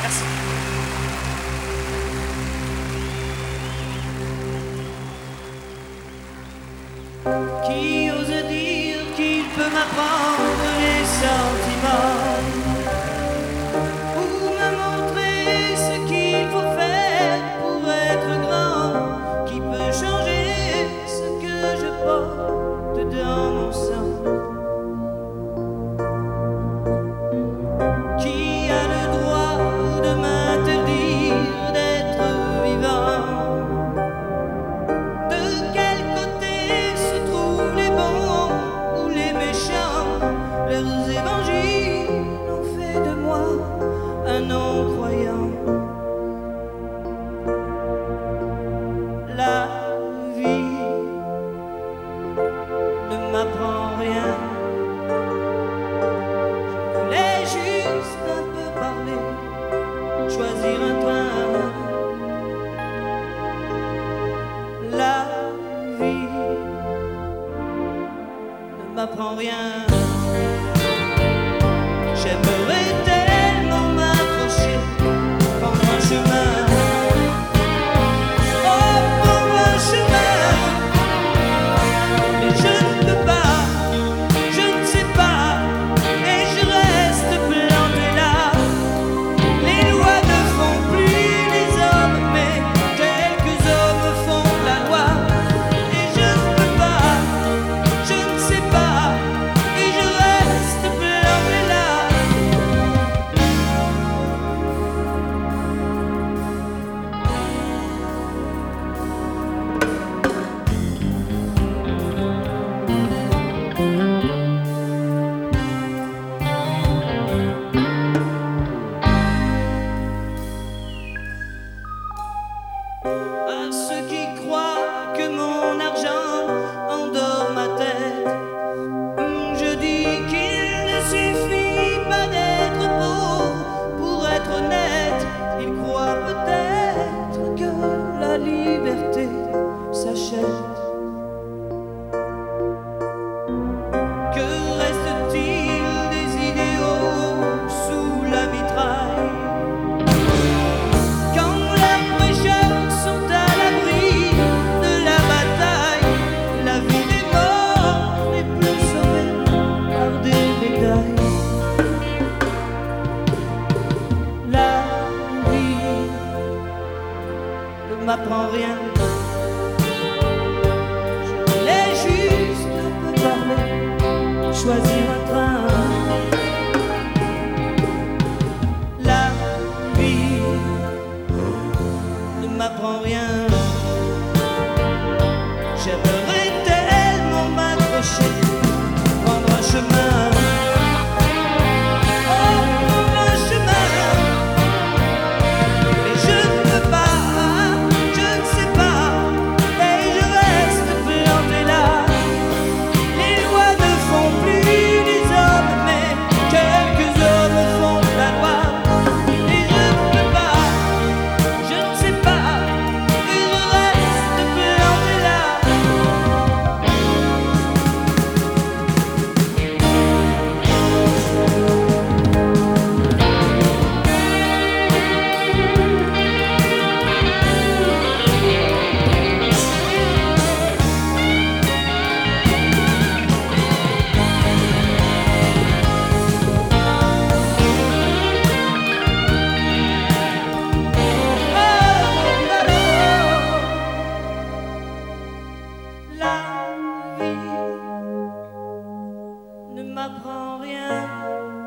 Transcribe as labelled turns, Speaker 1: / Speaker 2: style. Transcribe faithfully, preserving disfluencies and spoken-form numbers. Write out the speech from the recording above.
Speaker 1: Merci.
Speaker 2: Qui ose dire qu'il peut m'apprendre les sentiments ou me montrer ce qu'il faut faire pour être grand? Qui peut changer ce que je porte dans mon sang? Qui a le droit de m'interdire d'être vivant? De quel côté se trouvent les bons ou les méchants? Leurs évangiles ont fait de moi un non-croyant. La vie ne m'apprend rien. Je voulais juste un peu parler, choisir un train. La vie ne m'apprend rien. J'aimerais tellement m'accrocher, prendre un chemin. Oh, prendre un chemin. Mais je ne peux pas, je ne sais pas, et je reste planté là. Les lois ne font plus les hommes, mais quelques hommes font la loi. Et je ne peux pas, je ne sais pas, et je reste planté là. À ceux qui croient que mon argent endort ma tête, je dis qu'il ne suffit pas d'être pauvre pour être honnête. Ils croient peut-être que la liberté s'achète. Que reste-t-il des idéaux sous la mitraille? Quand leurs prêcheurs sont à l'abri de la bataille, la vie des morts n'est plus sauvée par des médailles. La vie ne m'apprend rien. Je voulais juste un peu parler, choisir un train. La vie ne m'apprend rien. J'aimerais tellement m'accrocher, prendre un chemin. Oh, prendre un chemin. Mais je ne peux pas, je ne sais pas, et je reste planté là. Les lois ne font plus les hommes, mais quelques hommes font la loi. Et je ne peux pas, je ne sais pas, et je reste planté là. La vie ne m'apprend rien.